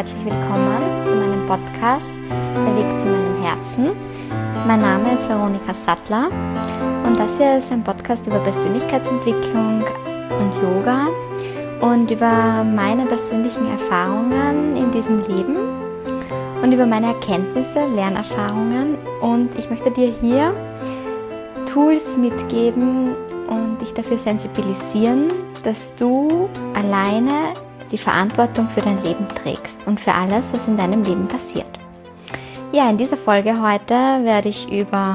herzlich willkommen zu meinem Podcast Der Weg zu meinem Herzen. Mein Name ist Veronika Sattler und das hier ist ein Podcast über Persönlichkeitsentwicklung und Yoga und über meine persönlichen Erfahrungen in diesem Leben und über meine Erkenntnisse, Lernerfahrungen, und ich möchte dir hier Tools mitgeben und dich dafür sensibilisieren, dass du alleine die Verantwortung für dein Leben trägst und für alles, was in deinem Leben passiert. Ja, in dieser Folge heute werde ich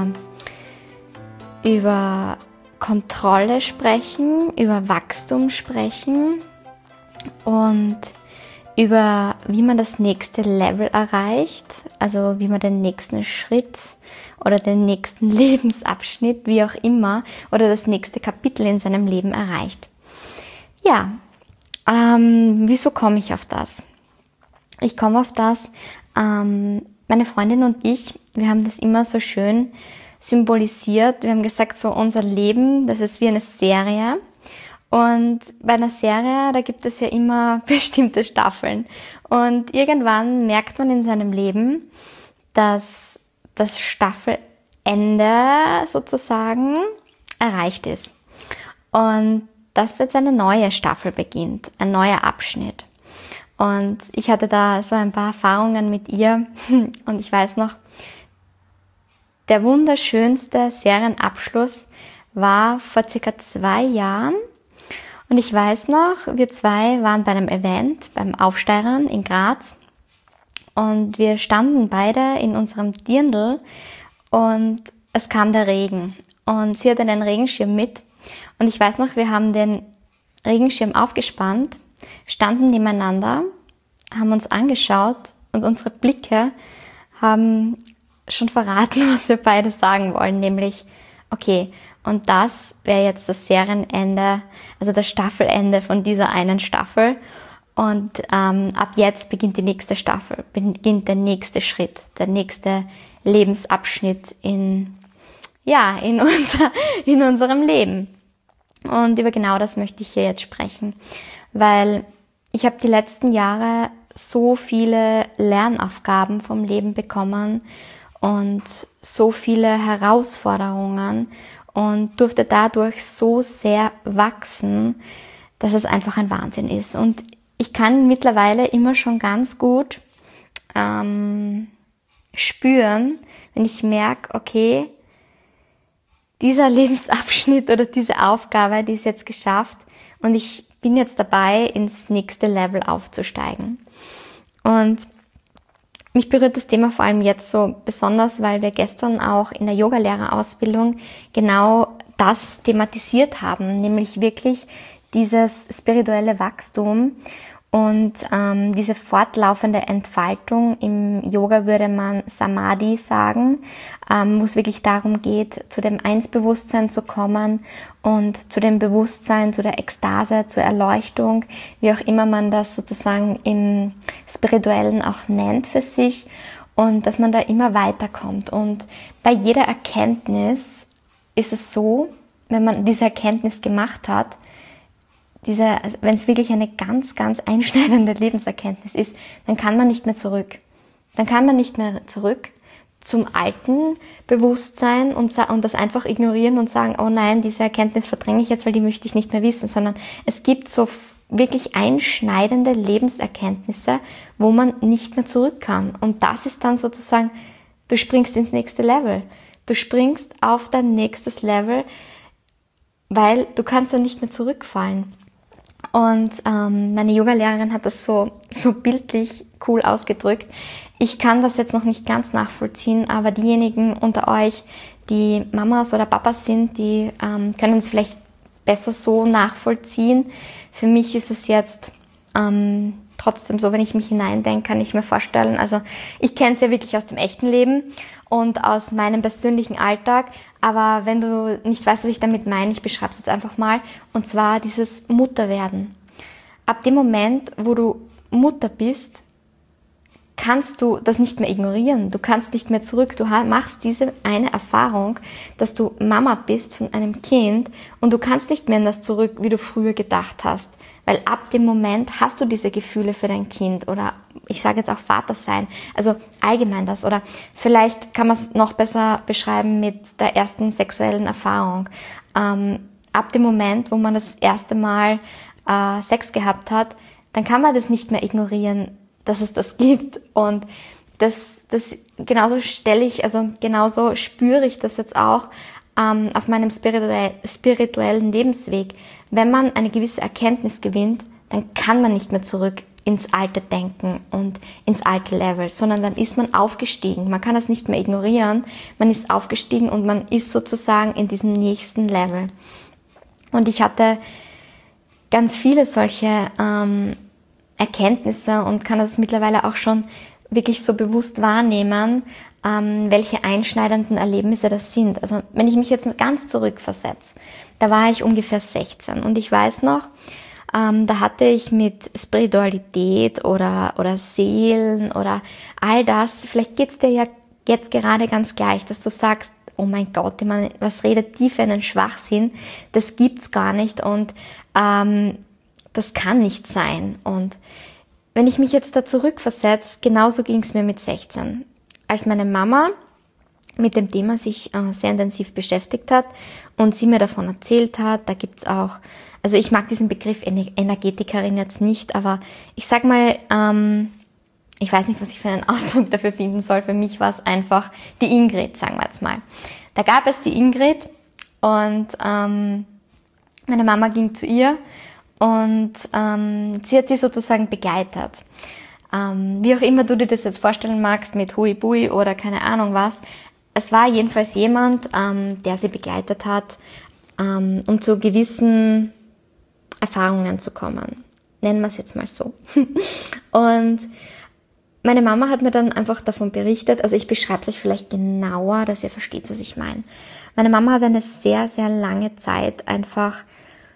über Kontrolle sprechen, über Wachstum sprechen und über wie man das nächste Level erreicht, also wie man den nächsten Schritt oder den nächsten Lebensabschnitt, wie auch immer, oder das nächste Kapitel in seinem Leben erreicht. Ja, wieso komme ich auf das? Ich komme auf das, meine Freundin und ich, wir haben das immer so schön symbolisiert. Wir haben gesagt, so unser Leben, das ist wie eine Serie. Und bei einer Serie, da gibt es ja immer bestimmte Staffeln. Und irgendwann merkt man in seinem Leben, dass das Staffelende sozusagen erreicht ist. Und dass jetzt eine neue Staffel beginnt, ein neuer Abschnitt. Und ich hatte da so ein paar Erfahrungen mit ihr und ich weiß noch, der wunderschönste Serienabschluss war vor circa 2 Jahren. Und ich weiß noch, wir zwei waren bei einem Event, beim Aufsteigern in Graz. Und wir standen beide in unserem Dirndl und es kam der Regen. Und sie hatte einen Regenschirm mit. Und ich weiß noch, wir haben den Regenschirm aufgespannt, standen nebeneinander, haben uns angeschaut und unsere Blicke haben schon verraten, was wir beide sagen wollen, nämlich, okay, und das wäre jetzt das Serienende, also das Staffelende von dieser einen Staffel. Und ab jetzt beginnt die nächste Staffel, beginnt der nächste Schritt, der nächste Lebensabschnitt in unserem Leben. Und über genau das möchte ich hier jetzt sprechen, weil ich habe die letzten Jahre so viele Lernaufgaben vom Leben bekommen und so viele Herausforderungen und durfte dadurch so sehr wachsen, dass es einfach ein Wahnsinn ist. Und ich kann mittlerweile immer schon ganz gut spüren, wenn ich merke, okay, dieser Lebensabschnitt oder diese Aufgabe, die ist jetzt geschafft und ich bin jetzt dabei, ins nächste Level aufzusteigen. Und mich berührt das Thema vor allem jetzt so besonders, weil wir gestern auch in der Yogalehrerausbildung genau das thematisiert haben, nämlich wirklich dieses spirituelle Wachstum und diese fortlaufende Entfaltung. Im Yoga würde man Samadhi sagen, wo es wirklich darum geht, zu dem Einsbewusstsein zu kommen und zu dem Bewusstsein, zu der Ekstase, zur Erleuchtung, wie auch immer man das sozusagen im Spirituellen auch nennt für sich, und dass man da immer weiterkommt. Und bei jeder Erkenntnis ist es so, wenn man diese Erkenntnis gemacht hat, wenn es wirklich eine ganz, ganz einschneidende Lebenserkenntnis ist, dann kann man nicht mehr zurück. Dann kann man nicht mehr zurück zum alten Bewusstsein und das einfach ignorieren und sagen, oh nein, diese Erkenntnis verdränge ich jetzt, weil die möchte ich nicht mehr wissen, sondern es gibt so wirklich einschneidende Lebenserkenntnisse, wo man nicht mehr zurück kann. Und das ist dann sozusagen, du springst ins nächste Level. Du springst auf dein nächstes Level, weil du kannst dann nicht mehr zurückfallen. Und meine Yogalehrerin hat das so bildlich cool ausgedrückt. Ich kann das jetzt noch nicht ganz nachvollziehen, aber diejenigen unter euch, die Mamas oder Papas sind, die können es vielleicht besser so nachvollziehen. Für mich ist es jetzt trotzdem so, wenn ich mich hineindenke, kann ich mir vorstellen, also ich kenne es ja wirklich aus dem echten Leben und aus meinem persönlichen Alltag, aber wenn du nicht weißt, was ich damit meine, ich beschreibe es jetzt einfach mal, und zwar dieses Mutterwerden. Ab dem Moment, wo du Mutter bist, kannst du das nicht mehr ignorieren, du kannst nicht mehr zurück, du machst diese eine Erfahrung, dass du Mama bist von einem Kind und du kannst nicht mehr in das zurück, wie du früher gedacht hast, Weil ab dem Moment hast du diese Gefühle für dein Kind oder ich sage jetzt auch Vater sein, also allgemein das. Oder vielleicht kann man es noch besser beschreiben mit der ersten sexuellen Erfahrung. Ab dem Moment, wo man das erste Mal Sex gehabt hat, dann kann man das nicht mehr ignorieren, dass es das gibt. Und das genauso genauso spüre ich das jetzt auch auf meinem spirituellen Lebensweg. Wenn man eine gewisse Erkenntnis gewinnt, dann kann man nicht mehr zurück ins alte Denken und ins alte Level, sondern dann ist man aufgestiegen. Man kann das nicht mehr ignorieren. Man ist aufgestiegen und man ist sozusagen in diesem nächsten Level. Und ich hatte ganz viele solche Erkenntnisse und kann das mittlerweile auch schon wirklich so bewusst wahrnehmen, welche einschneidenden Erlebnisse das sind. Also wenn ich mich jetzt ganz zurückversetze, da war ich ungefähr 16 und ich weiß noch, da hatte ich mit Spiritualität oder Seelen oder all das, vielleicht geht's dir ja jetzt gerade ganz gleich, dass du sagst, oh mein Gott, ich meine, was redet die für einen Schwachsinn? Das gibt's gar nicht und das kann nicht sein. Und wenn ich mich jetzt da zurückversetze, genauso ging's mir mit 16. Als meine Mama mit dem Thema sich sehr intensiv beschäftigt hat und sie mir davon erzählt hat, da gibt's auch, also ich mag diesen Begriff Energetikerin jetzt nicht, aber ich sag mal, ich weiß nicht, was ich für einen Ausdruck dafür finden soll. Für mich war es einfach die Ingrid, sagen wir jetzt mal. Da gab es die Ingrid und meine Mama ging zu ihr und sie hat sie sozusagen begleitet. Wie auch immer du dir das jetzt vorstellen magst, mit Hui-Bui oder keine Ahnung was. Es war jedenfalls jemand, der sie begleitet hat, um zu gewissen Erfahrungen zu kommen. Nennen wir es jetzt mal so. Und meine Mama hat mir dann einfach davon berichtet, also ich beschreibe es euch vielleicht genauer, dass ihr versteht, was ich meine. Meine Mama hat eine sehr, sehr lange Zeit einfach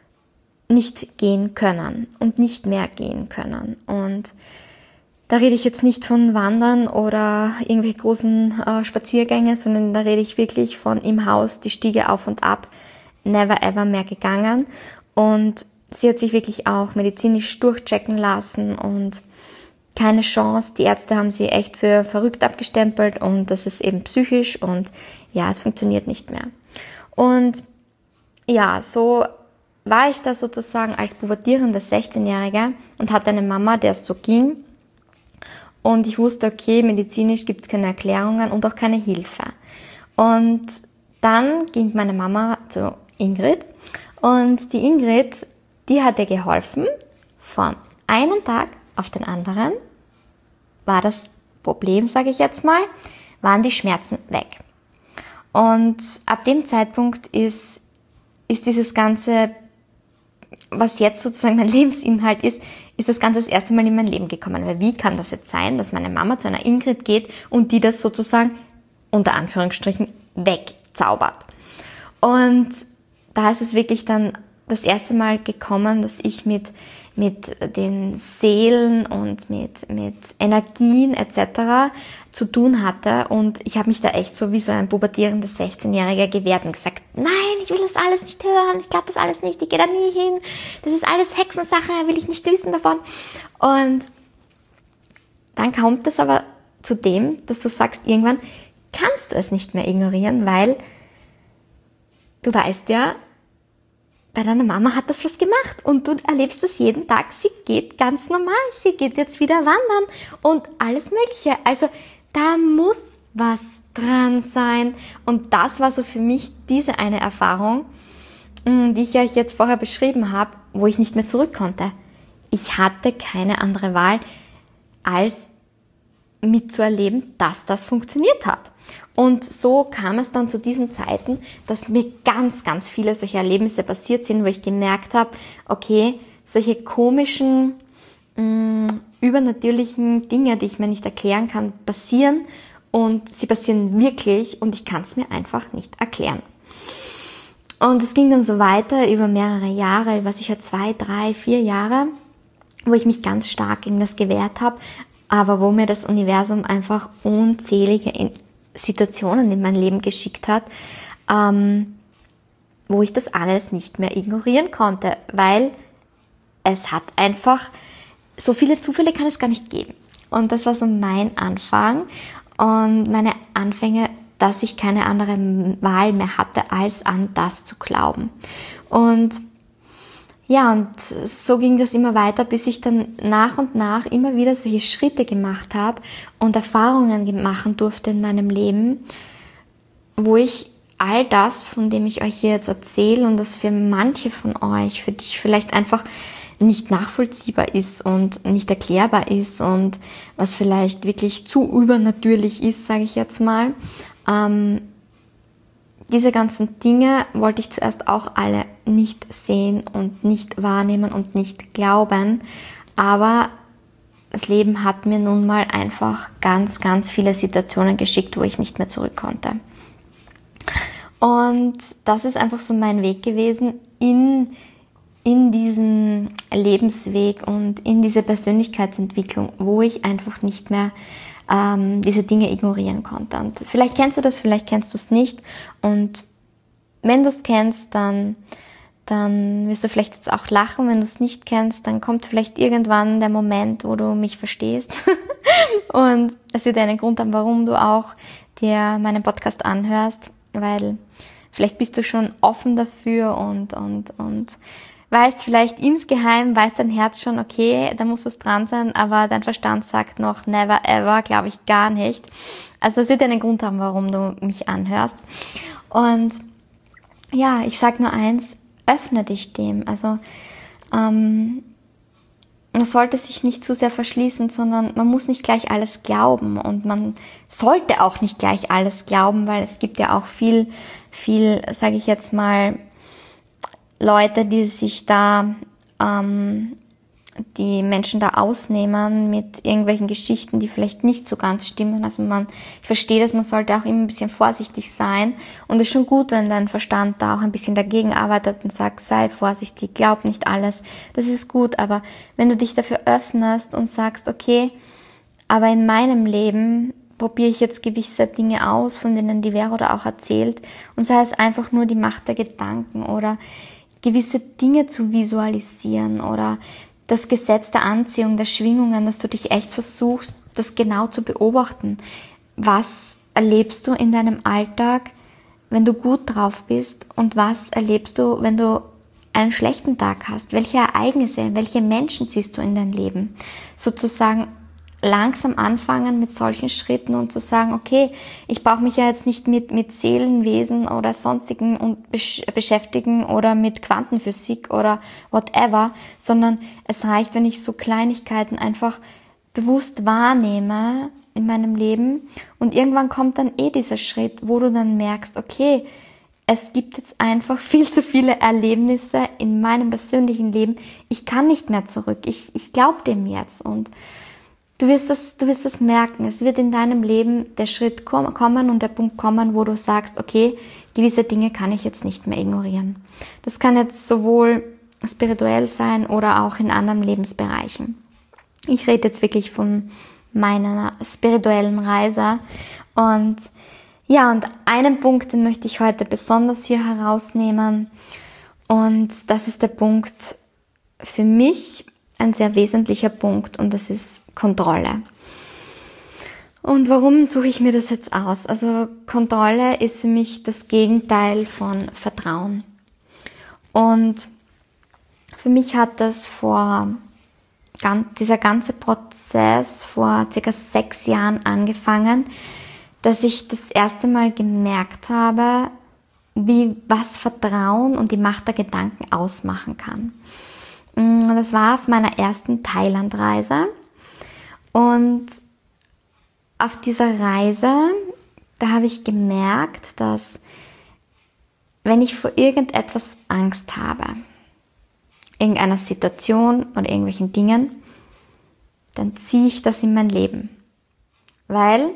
nicht gehen können und nicht mehr gehen können. Und da rede ich jetzt nicht von Wandern oder irgendwelche großen Spaziergänge, sondern da rede ich wirklich von im Haus die Stiege auf und ab, never ever mehr gegangen. Und sie hat sich wirklich auch medizinisch durchchecken lassen und keine Chance. Die Ärzte haben sie echt für verrückt abgestempelt und das ist eben psychisch und ja, es funktioniert nicht mehr. Und ja, so war ich da sozusagen als pubertierende 16-Jährige und hatte eine Mama, der es so ging. Und ich wusste, okay, medizinisch gibt es keine Erklärungen und auch keine Hilfe. Und dann ging meine Mama zu Ingrid und die Ingrid, die hat ihr geholfen. Von einem Tag auf den anderen war das Problem, sage ich jetzt mal, waren die Schmerzen weg. Und ab dem Zeitpunkt ist dieses Ganze, was jetzt sozusagen mein Lebensinhalt ist das Ganze das erste Mal in mein Leben gekommen. Weil wie kann das jetzt sein, dass meine Mama zu einer Ingrid geht und die das sozusagen unter Anführungsstrichen wegzaubert? Und da ist es wirklich dann das erste Mal gekommen, dass ich mit den Seelen und mit Energien etc. zu tun hatte und ich habe mich da echt so wie so ein pubertierender 16-Jähriger gewehrt und gesagt, nein, ich will das alles nicht hören, ich glaube das alles nicht, ich gehe da nie hin, das ist alles Hexensache, will ich nichts wissen davon. Und dann kommt es aber zu dem, dass du sagst, irgendwann kannst du es nicht mehr ignorieren, weil du weißt ja, bei deiner Mama hat das was gemacht und du erlebst das jeden Tag. Sie geht ganz normal, sie geht jetzt wieder wandern und alles Mögliche. Also da muss was dran sein. Und das war so für mich diese eine Erfahrung, die ich euch jetzt vorher beschrieben habe, wo ich nicht mehr zurück konnte. Ich hatte keine andere Wahl, als mitzuerleben, dass das funktioniert hat. Und so kam es dann zu diesen Zeiten, dass mir ganz, ganz viele solche Erlebnisse passiert sind, wo ich gemerkt habe, okay, solche komischen, übernatürlichen Dinge, die ich mir nicht erklären kann, passieren und sie passieren wirklich und ich kann es mir einfach nicht erklären. Und es ging dann so weiter über mehrere Jahre, was ich ja 2, 3, 4 Jahre, wo ich mich ganz stark gegen das gewehrt habe, aber wo mir das Universum einfach unzählige Situationen in mein Leben geschickt hat, wo ich das alles nicht mehr ignorieren konnte, weil es hat einfach, so viele Zufälle kann es gar nicht geben. Und das war so mein Anfang und meine Anfänge, dass ich keine andere Wahl mehr hatte, als an das zu glauben. Und ja, und so ging das immer weiter, bis ich dann nach und nach immer wieder solche Schritte gemacht habe und Erfahrungen machen durfte in meinem Leben, wo ich all das, von dem ich euch hier jetzt erzähle und das für manche von euch, für dich vielleicht einfach nicht nachvollziehbar ist und nicht erklärbar ist und was vielleicht wirklich zu übernatürlich ist, sage ich jetzt mal. Diese ganzen Dinge wollte ich zuerst auch alle nicht sehen und nicht wahrnehmen und nicht glauben, aber das Leben hat mir nun mal einfach ganz, ganz viele Situationen geschickt, wo ich nicht mehr zurück konnte. Und das ist einfach so mein Weg gewesen in diesen Lebensweg und in diese Persönlichkeitsentwicklung, wo ich einfach nicht mehr diese Dinge ignorieren konnte. Und vielleicht kennst du das, vielleicht kennst du es nicht. Und wenn du es kennst, dann wirst du vielleicht jetzt auch lachen. Wenn du es nicht kennst, dann kommt vielleicht irgendwann der Moment, wo du mich verstehst. Und es wird einen Grund haben, warum du auch dir meinen Podcast anhörst, weil vielleicht bist du schon offen dafür und weißt vielleicht insgeheim, weiß dein Herz schon, okay, da muss was dran sein, aber dein Verstand sagt noch never ever, glaube ich gar nicht. Also es wird einen Grund haben, warum du mich anhörst. Und ja, ich sage nur eins, öffne dich dem. Also man sollte sich nicht zu sehr verschließen, sondern man muss nicht gleich alles glauben und man sollte auch nicht gleich alles glauben, weil es gibt ja auch viel, sage ich jetzt mal, Leute, die sich da, die Menschen da ausnehmen mit irgendwelchen Geschichten, die vielleicht nicht so ganz stimmen. Also ich verstehe das, man sollte auch immer ein bisschen vorsichtig sein. Und es ist schon gut, wenn dein Verstand da auch ein bisschen dagegen arbeitet und sagt, sei vorsichtig, glaub nicht alles. Das ist gut, aber wenn du dich dafür öffnest und sagst, okay, aber in meinem Leben probiere ich jetzt gewisse Dinge aus, von denen die Vero da auch erzählt, und sei es einfach nur die Macht der Gedanken oder gewisse Dinge zu visualisieren oder das Gesetz der Anziehung, der Schwingungen, dass du dich echt versuchst, das genau zu beobachten. Was erlebst du in deinem Alltag, wenn du gut drauf bist, und was erlebst du, wenn du einen schlechten Tag hast? Welche Ereignisse, welche Menschen ziehst du in dein Leben? Sozusagen langsam anfangen mit solchen Schritten und zu sagen, okay, ich brauche mich ja jetzt nicht mit Seelenwesen oder sonstigen und beschäftigen oder mit Quantenphysik oder whatever, sondern es reicht, wenn ich so Kleinigkeiten einfach bewusst wahrnehme in meinem Leben, und irgendwann kommt dann dieser Schritt, wo du dann merkst, okay, es gibt jetzt einfach viel zu viele Erlebnisse in meinem persönlichen Leben, ich kann nicht mehr zurück, ich glaube dem jetzt, und du wirst das merken. Es wird in deinem Leben der Schritt kommen und der Punkt kommen, wo du sagst, okay, gewisse Dinge kann ich jetzt nicht mehr ignorieren. Das kann jetzt sowohl spirituell sein oder auch in anderen Lebensbereichen. Ich rede jetzt wirklich von meiner spirituellen Reise. Und ja, und einen Punkt, den möchte ich heute besonders hier herausnehmen. Und das ist der Punkt für mich, ein sehr wesentlicher Punkt, und das ist Kontrolle. Und warum suche ich mir das jetzt aus? Also Kontrolle ist für mich das Gegenteil von Vertrauen. Und für mich hat das dieser ganze Prozess vor circa 6 Jahren angefangen, dass ich das erste Mal gemerkt habe, was Vertrauen und die Macht der Gedanken ausmachen kann. Das war auf meiner ersten Thailandreise, und auf dieser Reise, da habe ich gemerkt, dass wenn ich vor irgendetwas Angst habe, irgendeiner Situation oder irgendwelchen Dingen, dann ziehe ich das in mein Leben. Weil,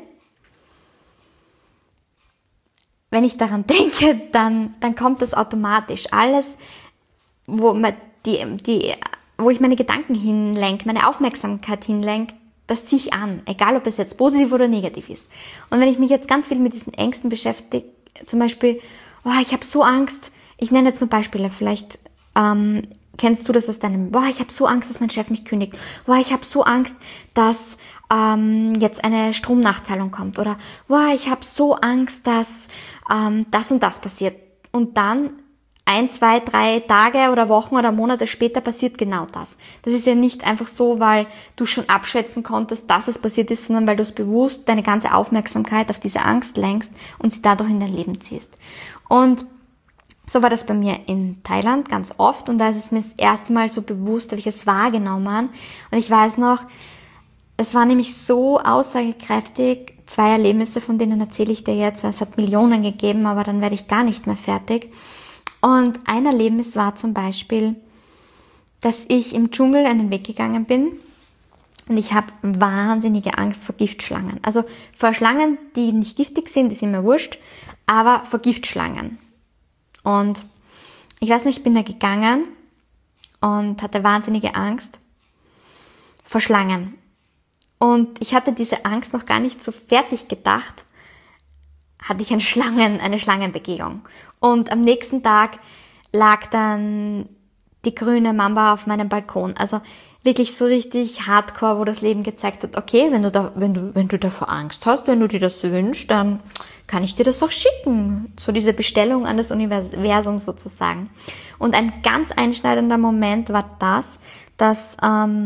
wenn ich daran denke, dann kommt das automatisch. Alles, wo ich meine Gedanken hinlenke, meine Aufmerksamkeit hinlenke, das ziehe ich an, egal ob es jetzt positiv oder negativ ist. Und wenn ich mich jetzt ganz viel mit diesen Ängsten beschäftige, zum Beispiel, ich habe so Angst, ich nenne jetzt zum Beispiel vielleicht kennst du das aus deinem, boah, ich habe so Angst, dass mein Chef mich kündigt, boah, ich habe so Angst, dass jetzt eine Stromnachzahlung kommt oder boah, ich habe so Angst, dass das und das passiert. Und dann 1, 2, 3 Tage oder Wochen oder Monate später passiert genau das. Das ist ja nicht einfach so, weil du schon abschätzen konntest, dass es passiert ist, sondern weil du es bewusst deine ganze Aufmerksamkeit auf diese Angst lenkst und sie dadurch in dein Leben ziehst. Und so war das bei mir in Thailand ganz oft und da ist es mir das erste Mal so bewusst, habe ich es wahrgenommen. Und ich weiß noch, es war nämlich so aussagekräftig, 2 Erlebnisse, von denen erzähle ich dir jetzt. Es hat Millionen gegeben, aber dann werde ich gar nicht mehr fertig. Und ein Erlebnis war zum Beispiel, dass ich im Dschungel einen Weg gegangen bin und ich habe wahnsinnige Angst vor Giftschlangen. Also vor Schlangen, die nicht giftig sind, die sind mir wurscht, aber vor Giftschlangen. Und ich weiß nicht, ich bin da gegangen und hatte wahnsinnige Angst vor Schlangen. Und ich hatte diese Angst noch gar nicht so fertig gedacht, hatte ich eine Schlangenbegehung. Und am nächsten Tag lag dann die grüne Mamba auf meinem Balkon. Also wirklich so richtig hardcore, wo das Leben gezeigt hat, okay, wenn du davor Angst hast, wenn du dir das wünschst, dann kann ich dir das auch schicken. So diese Bestellung an das Universum sozusagen. Und ein ganz einschneidender Moment war das, dass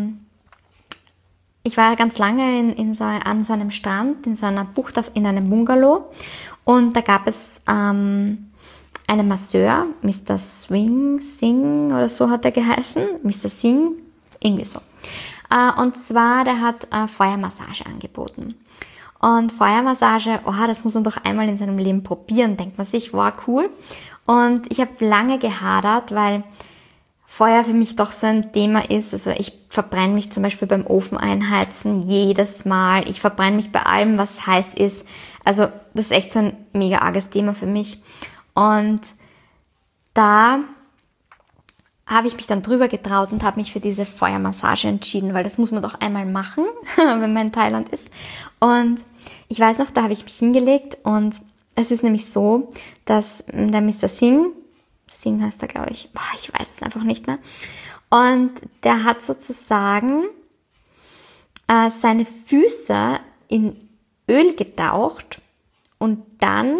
ich war ganz lange an so einem Strand, in so einer Bucht, in einem Bungalow. Und da gab es einen Masseur, Mr. Singh oder so hat er geheißen. Mr. Singh, irgendwie so. Und zwar, der hat Feuermassage angeboten. Und Feuermassage, das muss man doch einmal in seinem Leben probieren, denkt man sich, wow, cool. Und ich habe lange gehadert, weil Feuer für mich doch so ein Thema ist. Also ich verbrenne mich zum Beispiel beim Ofen einheizen jedes Mal. Ich verbrenne mich bei allem, was heiß ist. Also das ist echt so ein mega arges Thema für mich. Und da habe ich mich dann drüber getraut und habe mich für diese Feuermassage entschieden, weil das muss man doch einmal machen, wenn man in Thailand ist. Und ich weiß noch, da habe ich mich hingelegt und es ist nämlich so, dass der Mr. Singh heißt er, glaube ich. Ich weiß es einfach nicht mehr. Und der hat sozusagen seine Füße in Öl getaucht und dann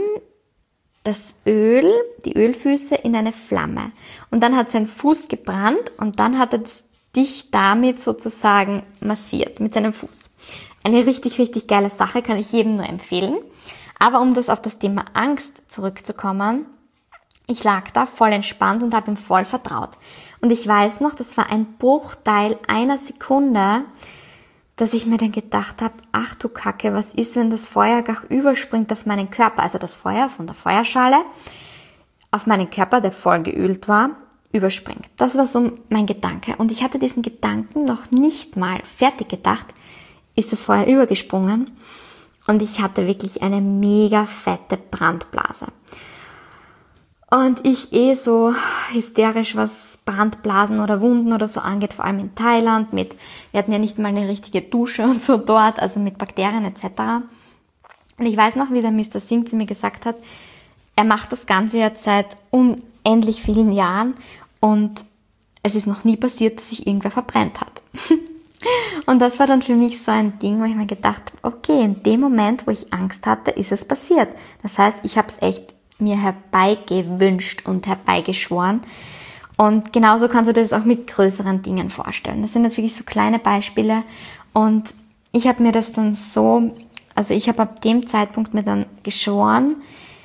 die Ölfüße in eine Flamme. Und dann hat sein Fuß gebrannt und dann hat er dich damit sozusagen massiert mit seinem Fuß. Eine richtig, richtig geile Sache, kann ich jedem nur empfehlen. Aber um auf das Thema Angst zurückzukommen, ich lag da voll entspannt und habe ihm voll vertraut. Und ich weiß noch, das war ein Bruchteil einer Sekunde, dass ich mir dann gedacht habe, ach du Kacke, was ist, wenn das Feuer gleich überspringt auf meinen Körper? Also das Feuer von der Feuerschale auf meinen Körper, der voll geölt war, überspringt. Das war so mein Gedanke. Und ich hatte diesen Gedanken noch nicht mal fertig gedacht, ist das Feuer übergesprungen. Und ich hatte wirklich eine mega fette Brandblase. Und ich so hysterisch, was Brandblasen oder Wunden oder so angeht, vor allem in Thailand wir hatten ja nicht mal eine richtige Dusche und so dort, also mit Bakterien etc. Und ich weiß noch, wie der Mr. Singh zu mir gesagt hat, er macht das Ganze jetzt seit unendlich vielen Jahren und es ist noch nie passiert, dass sich irgendwer verbrennt hat. Und das war dann für mich so ein Ding, wo ich mir gedacht habe, okay, in dem Moment, wo ich Angst hatte, ist es passiert. Das heißt, ich habe es echt mir herbeigewünscht und herbeigeschworen. Und genauso kannst du das auch mit größeren Dingen vorstellen. Das sind jetzt wirklich so kleine Beispiele. Und ich habe mir das dann ich habe ab dem Zeitpunkt mir dann geschworen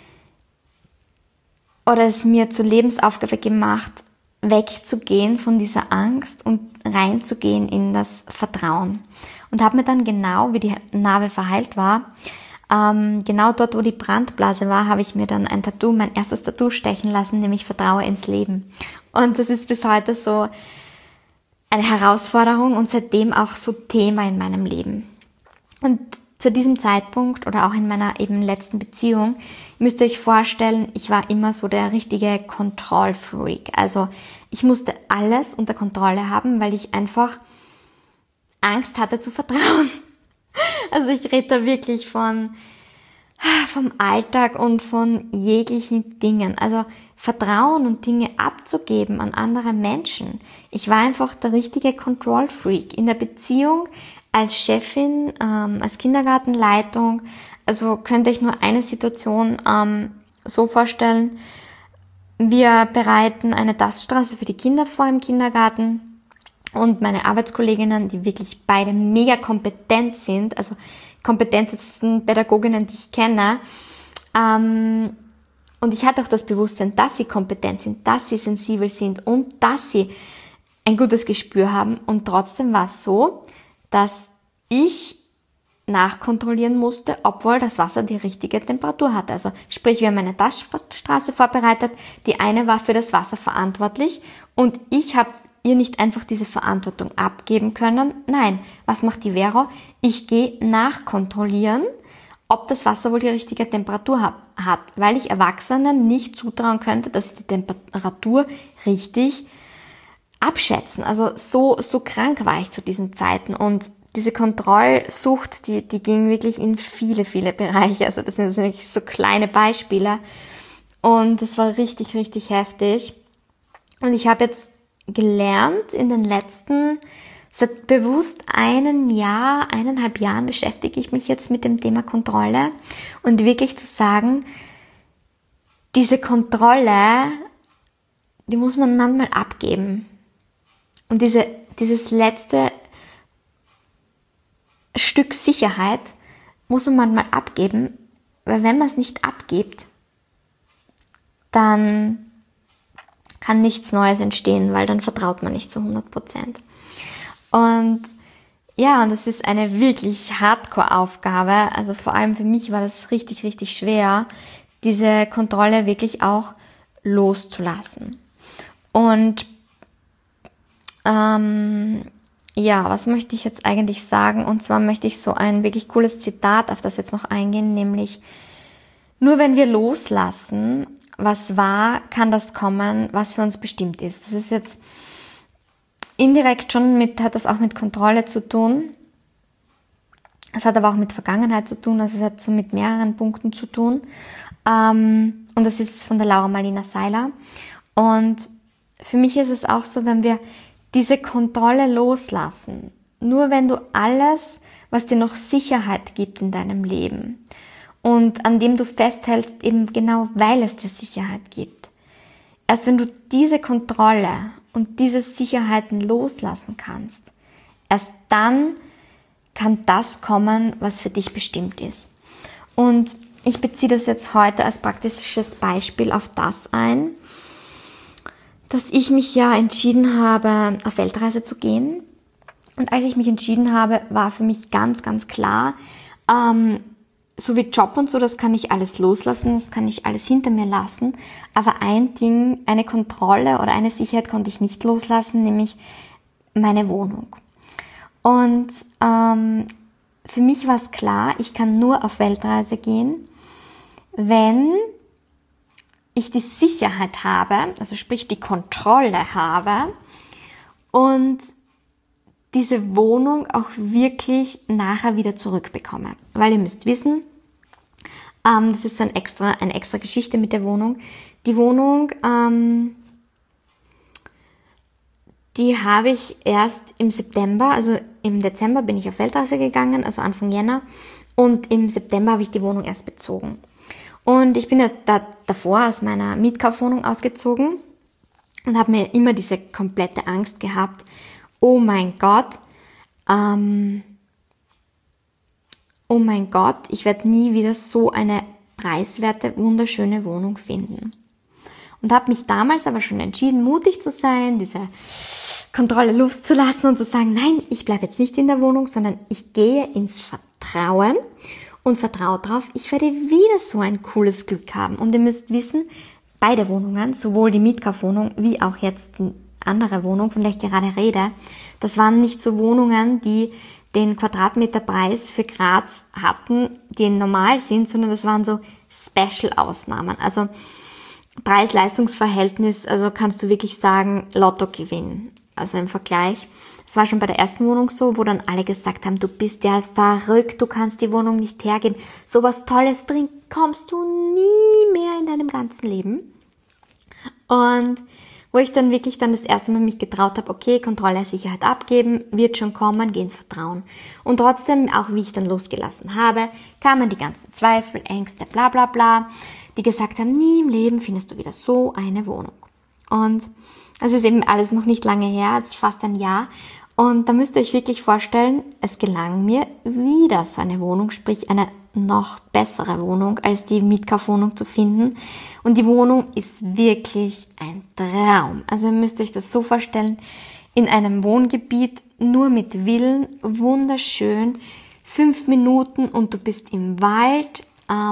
oder es mir zur Lebensaufgabe gemacht, wegzugehen von dieser Angst und reinzugehen in das Vertrauen. Und habe mir dann genau, wie die Narbe verheilt war, genau dort, wo die Brandblase war, habe ich mir dann mein erstes Tattoo stechen lassen, nämlich Vertraue ins Leben. Und das ist bis heute so eine Herausforderung und seitdem auch so Thema in meinem Leben. Und zu diesem Zeitpunkt oder auch in meiner eben letzten Beziehung, müsst ihr euch vorstellen, ich war immer so der richtige Kontrollfreak. Also ich musste alles unter Kontrolle haben, weil ich einfach Angst hatte zu vertrauen. Also ich rede da wirklich vom Alltag und von jeglichen Dingen. Also Vertrauen und Dinge abzugeben an andere Menschen. Ich war einfach der richtige Control Freak in der Beziehung, als Chefin, als Kindergartenleitung. Also könnt ihr euch nur eine Situation so vorstellen. Wir bereiten eine Taststraße für die Kinder vor im Kindergarten und meine Arbeitskolleginnen, die wirklich beide mega kompetent sind, also kompetentesten Pädagoginnen, die ich kenne. Und ich hatte auch das Bewusstsein, dass sie kompetent sind, dass sie sensibel sind und dass sie ein gutes Gespür haben. Und trotzdem war es so, dass ich nachkontrollieren musste, obwohl das Wasser die richtige Temperatur hatte. Also sprich, wir haben eine Taststraße vorbereitet, die eine war für das Wasser verantwortlich und ich habe ihr nicht einfach diese Verantwortung abgeben können. Nein, was macht die Vero? Ich gehe nachkontrollieren, ob das Wasser wohl die richtige Temperatur hat, weil ich Erwachsenen nicht zutrauen könnte, dass sie die Temperatur richtig abschätzen. Also so krank war ich zu diesen Zeiten und diese Kontrollsucht, die ging wirklich in viele, viele Bereiche. Also das sind wirklich so kleine Beispiele und das war richtig, richtig heftig. Und ich habe jetzt gelernt in den letzten, seit bewusst 1,5 Jahren beschäftige ich mich jetzt mit dem Thema Kontrolle und wirklich zu sagen, diese Kontrolle, die muss man manchmal abgeben. Und dieses letzte Stück Sicherheit muss man manchmal abgeben, weil wenn man es nicht abgibt, dann kann nichts Neues entstehen, weil dann vertraut man nicht zu 100%. Und ja, und das ist eine wirklich Hardcore-Aufgabe. Also vor allem für mich war das richtig, richtig schwer, diese Kontrolle wirklich auch loszulassen. Und ja, was möchte ich jetzt eigentlich sagen? Und zwar möchte ich so ein wirklich cooles Zitat auf das jetzt noch eingehen, nämlich: Nur wenn wir loslassen, was war, kann das kommen, was für uns bestimmt ist. Das ist jetzt indirekt schon hat das auch mit Kontrolle zu tun. Es hat aber auch mit Vergangenheit zu tun, also es hat so mit mehreren Punkten zu tun. Und das ist von der Laura Marlina Seiler. Und für mich ist es auch so, wenn wir diese Kontrolle loslassen, nur wenn du alles, was dir noch Sicherheit gibt in deinem Leben und an dem du festhältst, eben genau weil es dir Sicherheit gibt, erst wenn du diese Kontrolle und diese Sicherheiten loslassen kannst, erst dann kann das kommen, was für dich bestimmt ist. Und ich beziehe das jetzt heute als praktisches Beispiel auf das ein, dass ich mich ja entschieden habe, auf Weltreise zu gehen. Und als ich mich entschieden habe, war für mich ganz, ganz klar, so wie Job und so, das kann ich alles loslassen, das kann ich alles hinter mir lassen. Aber ein Ding, eine Kontrolle oder eine Sicherheit konnte ich nicht loslassen, nämlich meine Wohnung. Und für mich war es klar, ich kann nur auf Weltreise gehen, wenn ich die Sicherheit habe, also sprich die Kontrolle habe und diese Wohnung auch wirklich nachher wieder zurückbekomme. Weil ihr müsst wissen, das ist so eine extra Geschichte mit der Wohnung. Die Wohnung, die habe ich erst im September, also im Dezember bin ich auf Weltreise gegangen, also Anfang Jänner, und im September habe ich die Wohnung erst bezogen. Und ich bin ja davor aus meiner Mietkaufwohnung ausgezogen und habe mir immer diese komplette Angst gehabt, oh mein Gott, ich werde nie wieder so eine preiswerte, wunderschöne Wohnung finden. Und habe mich damals aber schon entschieden, mutig zu sein, diese Kontrolle loszulassen und zu sagen, nein, ich bleibe jetzt nicht in der Wohnung, sondern ich gehe ins Vertrauen und vertraue drauf, ich werde wieder so ein cooles Glück haben. Und ihr müsst wissen, beide Wohnungen, sowohl die Mietkaufwohnung wie auch jetzt die andere Wohnung, von der ich gerade rede, das waren nicht so Wohnungen, die den Quadratmeterpreis für Graz hatten, die normal sind, sondern das waren so Special-Ausnahmen. Also Preis-Leistungs-Verhältnis, also kannst du wirklich sagen, Lottogewinn. Also im Vergleich. Es war schon bei der ersten Wohnung so, wo dann alle gesagt haben, du bist ja verrückt, du kannst die Wohnung nicht hergeben. So was Tolles kommst du nie mehr in deinem ganzen Leben. Und wo ich dann wirklich dann das erste Mal mich getraut habe, okay, Kontrolle, Sicherheit abgeben, wird schon kommen, geh ins Vertrauen. Und trotzdem, auch wie ich dann losgelassen habe, kamen die ganzen Zweifel, Ängste, bla bla bla, die gesagt haben, nie im Leben findest du wieder so eine Wohnung. Und das ist eben alles noch nicht lange her, jetzt fast ein Jahr. Und da müsst ihr euch wirklich vorstellen, es gelang mir wieder so eine Wohnung, sprich eine noch bessere Wohnung als die Mietkaufwohnung zu finden. Und die Wohnung ist wirklich ein Traum. Also ihr müsst euch das so vorstellen, in einem Wohngebiet, nur mit Villen, wunderschön, 5 Minuten und du bist im Wald,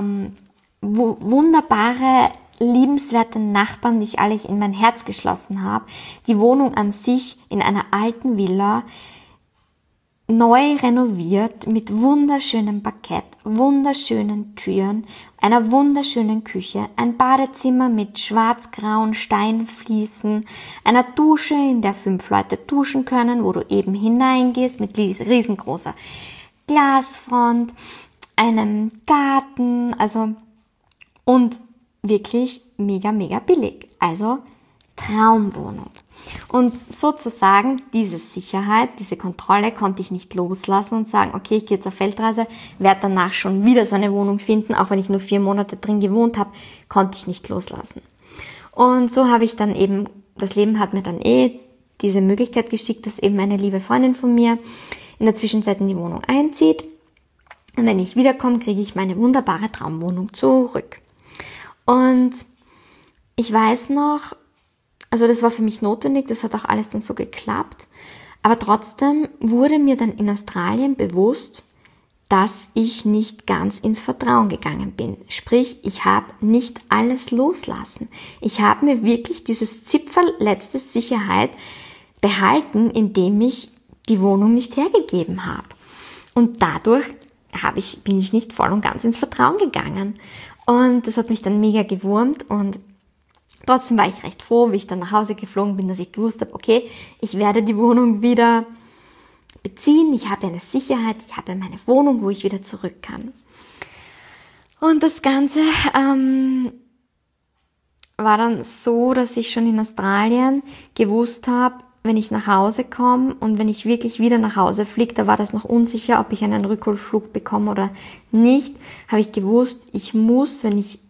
wunderbare, liebenswerte Nachbarn, die ich alle in mein Herz geschlossen habe. Die Wohnung an sich in einer alten Villa, neu renoviert mit wunderschönem Parkett, wunderschönen Türen, einer wunderschönen Küche, ein Badezimmer mit schwarz-grauen Steinfliesen, einer Dusche, in der 5 Leute duschen können, wo du eben hineingehst mit riesengroßer Glasfront, einem Garten, und wirklich mega, mega billig. Also Traumwohnung. Und sozusagen diese Sicherheit, diese Kontrolle konnte ich nicht loslassen und sagen, okay, ich gehe jetzt auf Weltreise, werde danach schon wieder so eine Wohnung finden, auch wenn ich nur 4 Monate drin gewohnt habe, konnte ich nicht loslassen. Und so habe ich dann eben, das Leben hat mir dann diese Möglichkeit geschickt, dass eben eine liebe Freundin von mir in der Zwischenzeit in die Wohnung einzieht. Und wenn ich wiederkomme, kriege ich meine wunderbare Traumwohnung zurück. Und ich weiß noch, also das war für mich notwendig, das hat auch alles dann so geklappt. Aber trotzdem wurde mir dann in Australien bewusst, dass ich nicht ganz ins Vertrauen gegangen bin. Sprich, ich habe nicht alles loslassen. Ich habe mir wirklich dieses Zipferl letzte Sicherheit behalten, indem ich die Wohnung nicht hergegeben habe. Und dadurch bin ich nicht voll und ganz ins Vertrauen gegangen. Und das hat mich dann mega gewurmt und trotzdem war ich recht froh, wie ich dann nach Hause geflogen bin, dass ich gewusst habe, okay, ich werde die Wohnung wieder beziehen, ich habe eine Sicherheit, ich habe meine Wohnung, wo ich wieder zurück kann. Und das Ganze war dann so, dass ich schon in Australien gewusst habe, wenn ich nach Hause komme und wenn ich wirklich wieder nach Hause fliege, da war das noch unsicher, ob ich einen Rückholflug bekomme oder nicht, habe ich gewusst, ich muss, wenn ich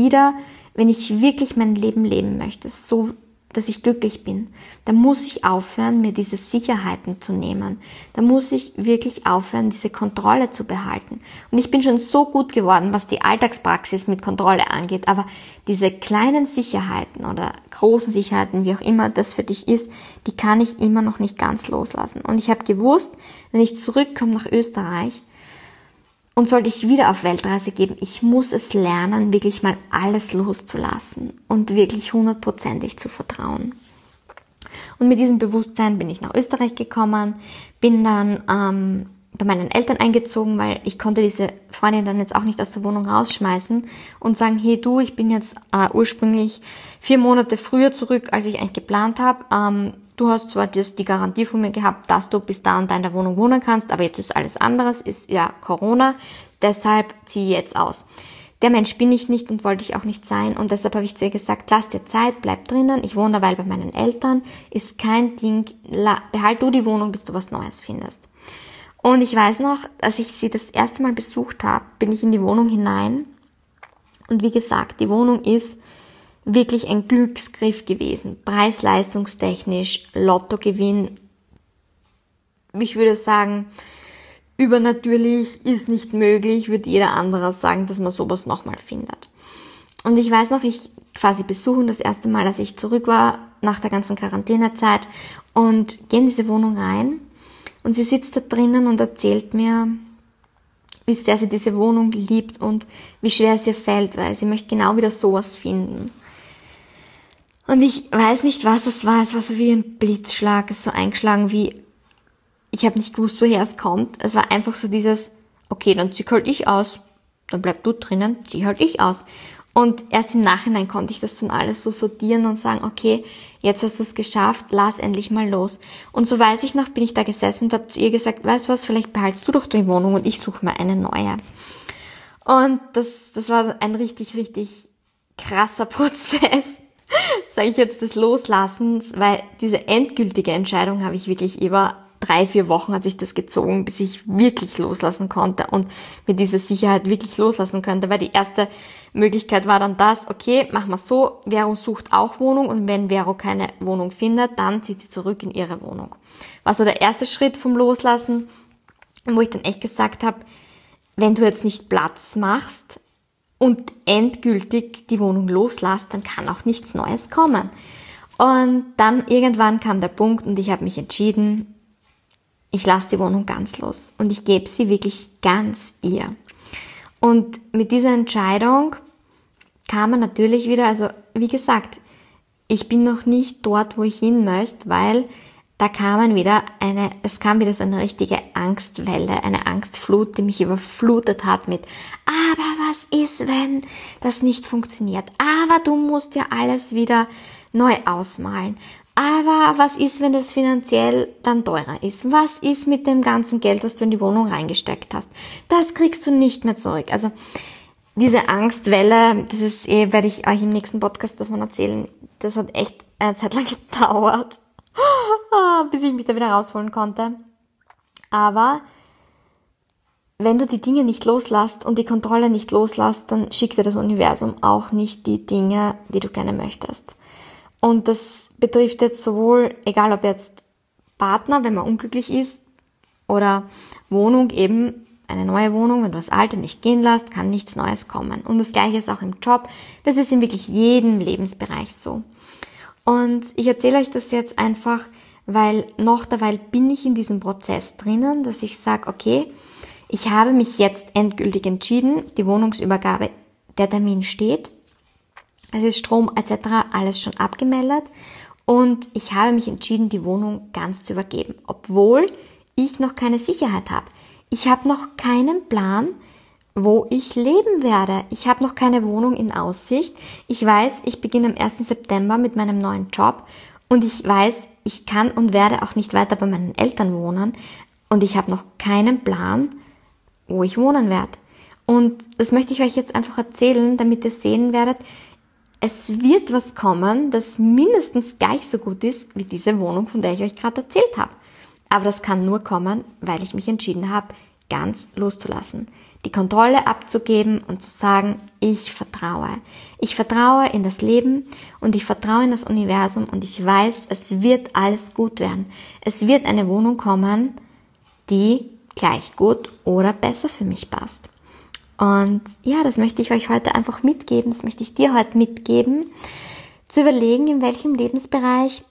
wirklich mein Leben leben möchte, so, dass ich glücklich bin, dann muss ich aufhören, mir diese Sicherheiten zu nehmen. Da muss ich wirklich aufhören, diese Kontrolle zu behalten. Und ich bin schon so gut geworden, was die Alltagspraxis mit Kontrolle angeht, aber diese kleinen Sicherheiten oder großen Sicherheiten, wie auch immer das für dich ist, die kann ich immer noch nicht ganz loslassen. Und ich habe gewusst, wenn ich zurückkomme nach Österreich, und sollte ich wieder auf Weltreise gehen, ich muss es lernen, wirklich mal alles loszulassen und wirklich 100%ig zu vertrauen. Und mit diesem Bewusstsein bin ich nach Österreich gekommen, bin dann bei meinen Eltern eingezogen, weil ich konnte diese Freundin dann jetzt auch nicht aus der Wohnung rausschmeißen und sagen, hey du, ich bin jetzt ursprünglich 4 Monate früher zurück, als ich eigentlich geplant habe. Du hast zwar die Garantie von mir gehabt, dass du bis da und da in der Wohnung wohnen kannst, aber jetzt ist alles anderes, ist ja Corona, deshalb ziehe ich jetzt aus. Der Mensch bin ich nicht und wollte ich auch nicht sein und deshalb habe ich zu ihr gesagt, lass dir Zeit, bleib drinnen, ich wohne derweil bei meinen Eltern, ist kein Ding, behalt du die Wohnung, bis du was Neues findest. Und ich weiß noch, als ich sie das erste Mal besucht habe, bin ich in die Wohnung hinein und wie gesagt, die Wohnung ist wirklich ein Glücksgriff gewesen, preis-leistungstechnisch, Lottogewinn. Ich würde sagen, übernatürlich ist nicht möglich, würde jeder andere sagen, dass man sowas nochmal findet. Und ich weiß noch, ich quasi besuchen das erste Mal, als ich zurück war, nach der ganzen Quarantänezeit und gehe in diese Wohnung rein und sie sitzt da drinnen und erzählt mir, wie sehr sie diese Wohnung liebt und wie schwer es ihr fällt, weil sie möchte genau wieder sowas finden. Und ich weiß nicht, was es war so wie ein Blitzschlag, es ist so eingeschlagen wie, ich habe nicht gewusst, woher es kommt. Es war einfach so dieses, okay, dann zieh halt ich aus, dann bleib du drinnen, zieh halt ich aus. Und erst im Nachhinein konnte ich das dann alles so sortieren und sagen, okay, jetzt hast du es geschafft, lass endlich mal los. Und so weiß ich noch, bin ich da gesessen und habe zu ihr gesagt, weißt du was, vielleicht behaltst du doch die Wohnung und ich suche mir eine neue. Und das war ein richtig, richtig krasser Prozess. sage ich jetzt, des Loslassens, weil diese endgültige Entscheidung habe ich wirklich über 3-4 Wochen hat sich das gezogen, bis ich wirklich loslassen konnte und mit dieser Sicherheit wirklich loslassen könnte, weil die erste Möglichkeit war dann das, okay, machen wir so, Vero sucht auch Wohnung und wenn Vero keine Wohnung findet, dann zieht sie zurück in ihre Wohnung. War so der erste Schritt vom Loslassen, wo ich dann echt gesagt habe, wenn du jetzt nicht Platz machst und endgültig die Wohnung loslässt, dann kann auch nichts Neues kommen. Und dann irgendwann kam der Punkt und ich habe mich entschieden, ich lasse die Wohnung ganz los und ich gebe sie wirklich ganz ihr. Und mit dieser Entscheidung kam man natürlich wieder, also wie gesagt, ich bin noch nicht dort, wo ich hin möchte, weil da kam wieder so eine richtige Angstwelle, eine Angstflut, die mich überflutet hat mit, aber was ist, wenn das nicht funktioniert? Aber du musst ja alles wieder neu ausmalen. Aber was ist, wenn das finanziell dann teurer ist? Was ist mit dem ganzen Geld, was du in die Wohnung reingesteckt hast? Das kriegst du nicht mehr zurück. Also diese Angstwelle, werde ich euch im nächsten Podcast davon erzählen. Das hat echt eine Zeit lang gedauert, bis ich mich da wieder rausholen konnte. Aber wenn du die Dinge nicht loslässt und die Kontrolle nicht loslässt, dann schickt dir das Universum auch nicht die Dinge, die du gerne möchtest. Und das betrifft jetzt sowohl, egal ob jetzt Partner, wenn man unglücklich ist, oder Wohnung, eben eine neue Wohnung, wenn du das alte nicht gehen lässt, kann nichts Neues kommen. Und das Gleiche ist auch im Job. Das ist in wirklich jedem Lebensbereich so. Und ich erzähle euch das jetzt einfach, weil noch derweil bin ich in diesem Prozess drinnen, dass ich sage, okay, ich habe mich jetzt endgültig entschieden, die Wohnungsübergabe, der Termin steht. Es ist Strom etc. alles schon abgemeldet und ich habe mich entschieden, die Wohnung ganz zu übergeben, obwohl ich noch keine Sicherheit habe. Ich habe noch keinen Plan, wo ich leben werde. Ich habe noch keine Wohnung in Aussicht. Ich weiß, ich beginne am 1. September mit meinem neuen Job und ich weiß, ich kann und werde auch nicht weiter bei meinen Eltern wohnen und ich habe noch keinen Plan, wo ich wohnen werde. Und das möchte ich euch jetzt einfach erzählen, damit ihr sehen werdet, es wird was kommen, das mindestens gleich so gut ist wie diese Wohnung, von der ich euch gerade erzählt habe. Aber das kann nur kommen, weil ich mich entschieden habe, ganz loszulassen. Die Kontrolle abzugeben und zu sagen, ich vertraue. Ich vertraue in das Leben und ich vertraue in das Universum und ich weiß, es wird alles gut werden. Es wird eine Wohnung kommen, die gleich gut oder besser für mich passt. Und ja, das möchte ich euch heute einfach mitgeben, das möchte ich dir heute mitgeben, zu überlegen, in welchem Lebensbereich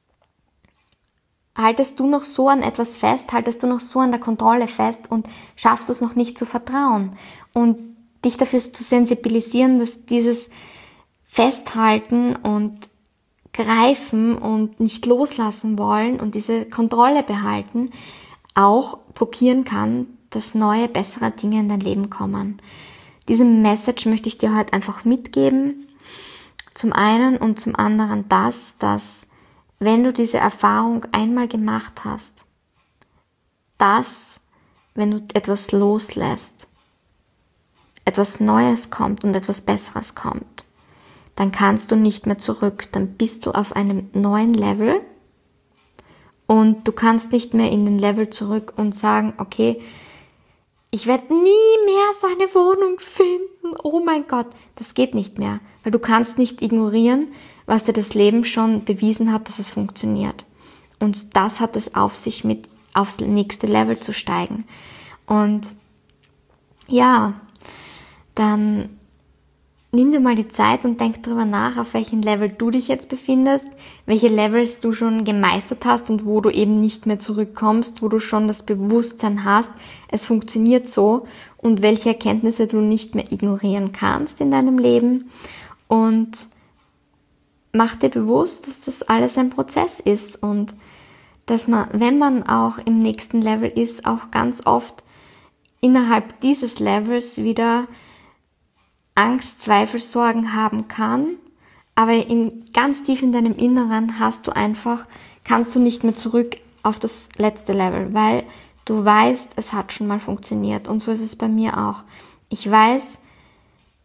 haltest du noch so an etwas fest, haltest du noch so an der Kontrolle fest und schaffst du es noch nicht zu vertrauen und dich dafür zu sensibilisieren, dass dieses Festhalten und Greifen und nicht loslassen wollen und diese Kontrolle behalten auch blockieren kann, dass neue, bessere Dinge in dein Leben kommen. Diese Message möchte ich dir heute einfach mitgeben. Zum einen und zum anderen das, dass wenn du diese Erfahrung einmal gemacht hast, dass, wenn du etwas loslässt, etwas Neues kommt und etwas Besseres kommt, dann kannst du nicht mehr zurück, dann bist du auf einem neuen Level und du kannst nicht mehr in den Level zurück und sagen, okay, ich werde nie mehr so eine Wohnung finden. Oh mein Gott, das geht nicht mehr, weil du kannst nicht ignorieren, was dir das Leben schon bewiesen hat, dass es funktioniert. Und das hat es auf sich, mit aufs nächste Level zu steigen. Und ja, dann nimm dir mal die Zeit und denk darüber nach, auf welchem Level du dich jetzt befindest, welche Levels du schon gemeistert hast und wo du eben nicht mehr zurückkommst, wo du schon das Bewusstsein hast, es funktioniert so und welche Erkenntnisse du nicht mehr ignorieren kannst in deinem Leben. Und mach dir bewusst, dass das alles ein Prozess ist und dass man, wenn man auch im nächsten Level ist, auch ganz oft innerhalb dieses Levels wieder Angst, Zweifel, Sorgen haben kann, aber ganz tief in deinem Inneren kannst du nicht mehr zurück auf das letzte Level, weil du weißt, es hat schon mal funktioniert und so ist es bei mir auch. Ich weiß,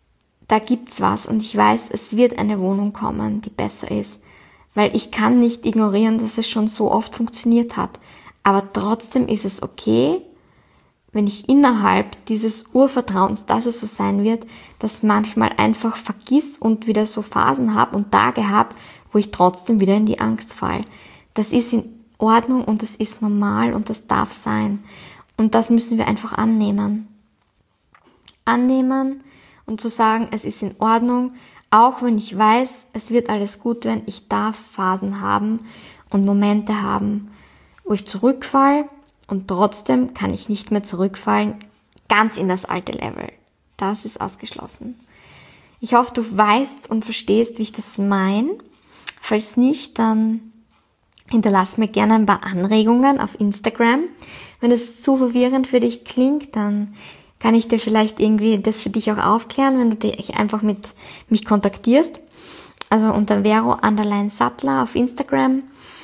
da gibt's was und ich weiß, es wird eine Wohnung kommen, die besser ist. Weil ich kann nicht ignorieren, dass es schon so oft funktioniert hat. Aber trotzdem ist es okay, wenn ich innerhalb dieses Urvertrauens, dass es so sein wird, das manchmal einfach vergiss und wieder so Phasen habe und Tage habe, wo ich trotzdem wieder in die Angst falle. Das ist in Ordnung und das ist normal und das darf sein. Und das müssen wir einfach annehmen. Annehmen und zu sagen, es ist in Ordnung, auch wenn ich weiß, es wird alles gut werden, ich darf Phasen haben und Momente haben, wo ich zurückfalle und trotzdem kann ich nicht mehr zurückfallen, ganz in das alte Level. Das ist ausgeschlossen. Ich hoffe, du weißt und verstehst, wie ich das meine. Falls nicht, dann hinterlass mir gerne ein paar Anregungen auf Instagram. Wenn es zu verwirrend für dich klingt, dann kann ich dir vielleicht irgendwie das für dich auch aufklären, wenn du dich einfach mit mich kontaktierst. Also unter Vero_Sattler auf Instagram.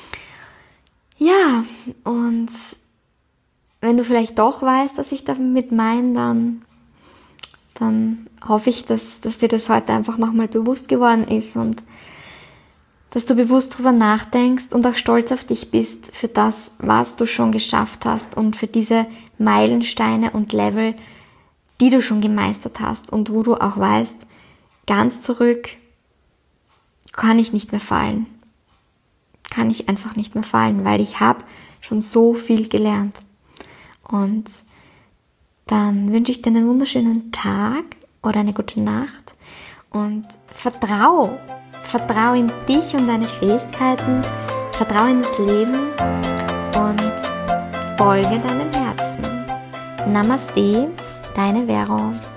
Ja, und wenn du vielleicht doch weißt, was ich damit meine, dann hoffe ich, dass dir das heute einfach nochmal bewusst geworden ist und dass du bewusst drüber nachdenkst und auch stolz auf dich bist für das, was du schon geschafft hast und für diese Meilensteine und Level, die du schon gemeistert hast und wo du auch weißt, ganz zurück kann ich nicht mehr fallen. Kann ich einfach nicht mehr fallen, weil ich habe schon so viel gelernt. Und dann wünsche ich dir einen wunderschönen Tag oder eine gute Nacht und vertrau in dich und deine Fähigkeiten, vertrau in das Leben und folge deinem Herzen. Namaste, deine Vero.